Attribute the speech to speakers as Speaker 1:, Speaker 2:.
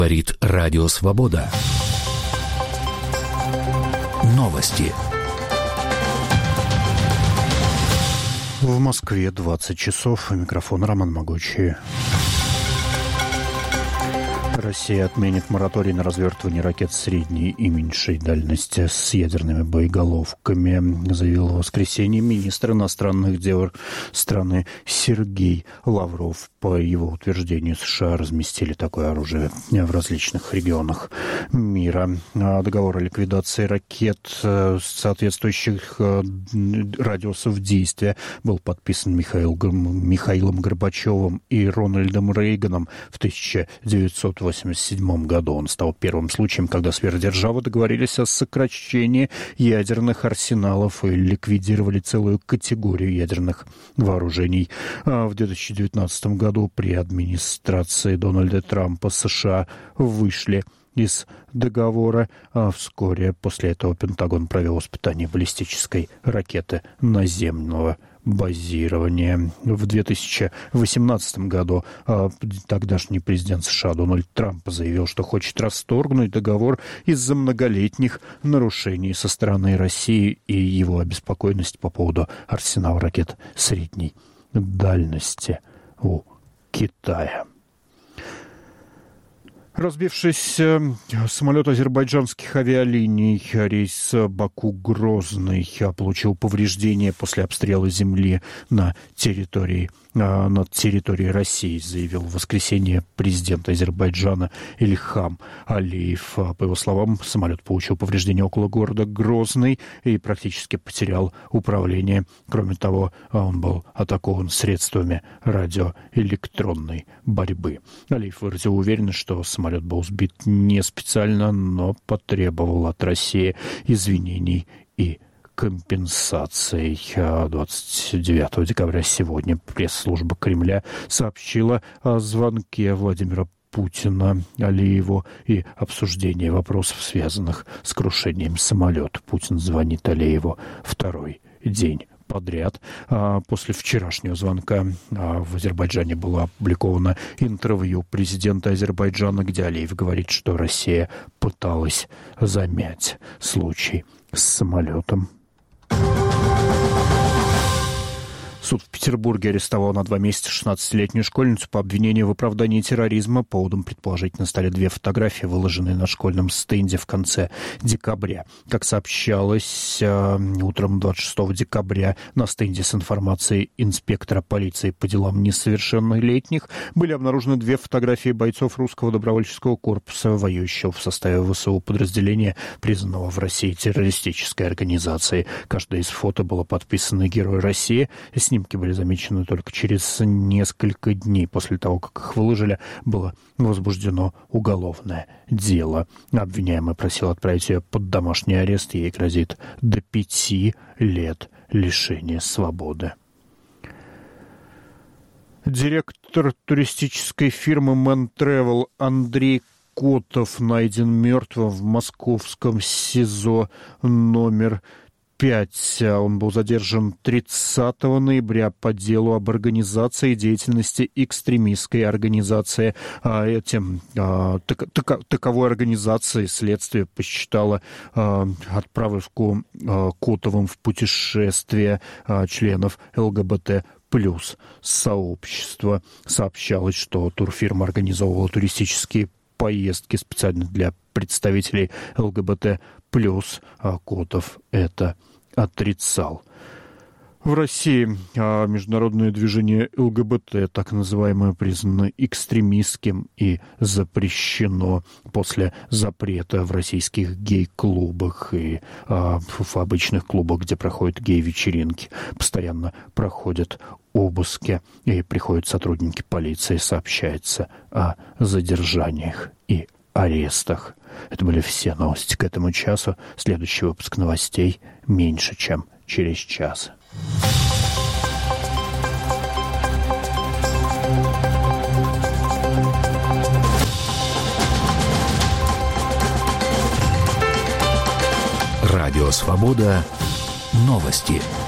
Speaker 1: Говорит Радио Свобода. Новости.
Speaker 2: В Москве 20 часов. Микрофон Роман Могучий. Россия отменит мораторий на развертывание ракет средней и меньшей дальности с ядерными боеголовками, заявил в воскресенье министр иностранных дел страны Сергей Лавров. По его утверждению, США разместили такое оружие в различных регионах мира. Договор о ликвидации ракет соответствующих радиусов действия был подписан Михаилом Горбачевым и Рональдом Рейганом в 1987 году. Он стал первым случаем, когда сверхдержавы договорились о сокращении ядерных арсеналов и ликвидировали целую категорию ядерных вооружений. В 2019 году при администрации Дональда Трампа США вышли из договора. Вскоре после этого Пентагон провел испытание баллистической ракеты наземного базирования. В 2018 году тогдашний президент США Дональд Трамп заявил, что хочет расторгнуть договор из-за многолетних нарушений со стороны России и его обеспокоенность по поводу арсенала ракет средней дальности у Китая. Разбившийся самолет азербайджанских авиалиний рейс Баку-Грозный получил повреждения после обстрела земли над территорией России, заявил в воскресенье президент Азербайджана Ильхам Алиев. По его словам, самолет получил повреждения около города Грозный и практически потерял управление. Кроме того, он был атакован средствами радиоэлектронной борьбы. Алиев выразил уверенность, что самолет был сбит не специально, но потребовал от России извинений и компенсаций. 29 декабря сегодня пресс-служба Кремля сообщила о звонке Владимира Путина Алиеву и обсуждении вопросов, связанных с крушением самолета. Путин звонит Алиеву второй день подряд. После вчерашнего звонка в Азербайджане было опубликовано интервью президента Азербайджана, где Алиев говорит, что Россия пыталась замять случай с самолетом. Суд в Петербурге арестовал на 2 месяца 16-летнюю школьницу по обвинению в оправдании терроризма. Поводом, предположительно, стали 2 фотографии, выложенные на школьном стенде в конце декабря. Как сообщалось, утром 26 декабря на стенде с информацией инспектора полиции по делам несовершеннолетних были обнаружены 2 фотографии бойцов русского добровольческого корпуса, воюющего в составе ВСУ подразделения, признанного в России террористической организацией. Каждое из фото было подписано «Герой России». Снимки были замечены только через несколько дней после того, как их выложили, было возбуждено уголовное дело. Обвиняемый просил отправить ее под домашний арест, ей грозит до 5 лет лишения свободы. Директор туристической фирмы Man Travel Андрей Котов найден мертвым в московском СИЗО номер 5. Он был задержан 30 ноября по делу об организации деятельности экстремистской организации. Таковой организацией следствие посчитало отправку Котовым в путешествие членов ЛГБТ плюс сообщества. Сообщалось, что турфирма организовывала туристические поездки специально для представителей ЛГБТ плюс, а Котов это отрицал. В России международное движение ЛГБТ, так называемое, признано экстремистским и запрещено после запрета в российских гей-клубах и в обычных клубах, где проходят гей-вечеринки. Постоянно проходят обыски, и приходят сотрудники полиции, сообщается о задержаниях и арестах. Это были все новости к этому часу. Следующий выпуск новостей меньше, чем через час.
Speaker 1: Радио Свобода. Новости.